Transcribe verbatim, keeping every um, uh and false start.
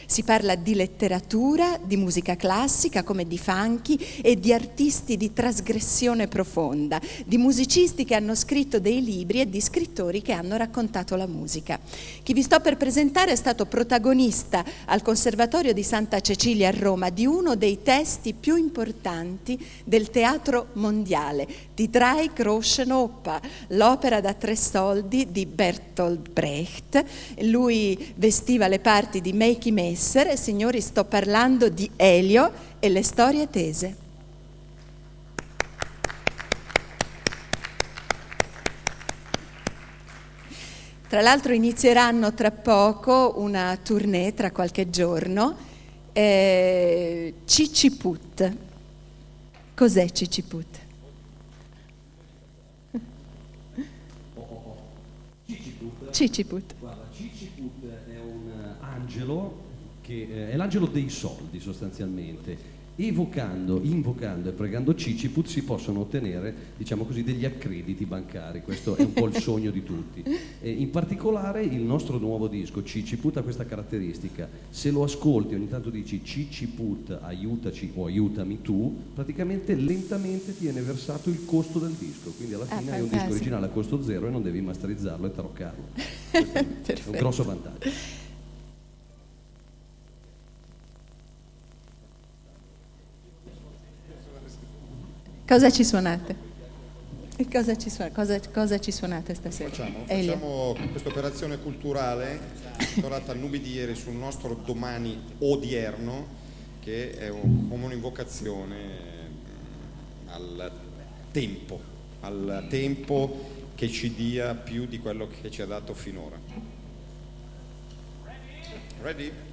Si parla di letteratura, di musica classica come di funky e di artisti di trasgressione profonda, di musicisti che hanno scritto dei libri e di scrittori che hanno raccontato la musica. Chi vi sto per presentare è stato protagonista al Conservatorio di Santa Cecilia a Roma di uno dei testi più importanti del teatro mondiale, Die Drei Groschen Oper, l'opera da tre soldi di Bertolt Brecht. Lui vestiva le parti di Meiki Messer e, signori, sto parlando di Elio e le storie tese. Tra l'altro inizieranno tra poco una tournée, tra qualche giorno, eh, Ciciput. Cos'è Ciciput? Ciciput. Ciciput. Guarda, Ciciput è un angelo che eh, è l'angelo dei soldi sostanzialmente. Evocando, invocando e pregando Ciciput si possono ottenere, diciamo così, degli accrediti bancari. Questo è un po' il sogno di tutti. E in particolare il nostro nuovo disco Ciciput ha questa caratteristica: se lo ascolti ogni tanto dici Ciciput aiutaci o aiutami tu, praticamente lentamente ti viene versato il costo del disco, quindi alla fine ah, hai un disco originale a costo zero e non devi masterizzarlo e taroccarlo. Questo è un grosso vantaggio. Cosa ci suonate? Cosa ci, suonate? Cosa, cosa ci suonate stasera? Facciamo, facciamo questa operazione culturale intitolata Nubidieri sul nostro domani odierno, che è un, come un'invocazione al tempo, al tempo che ci dia più di quello che ci ha dato finora. Ready?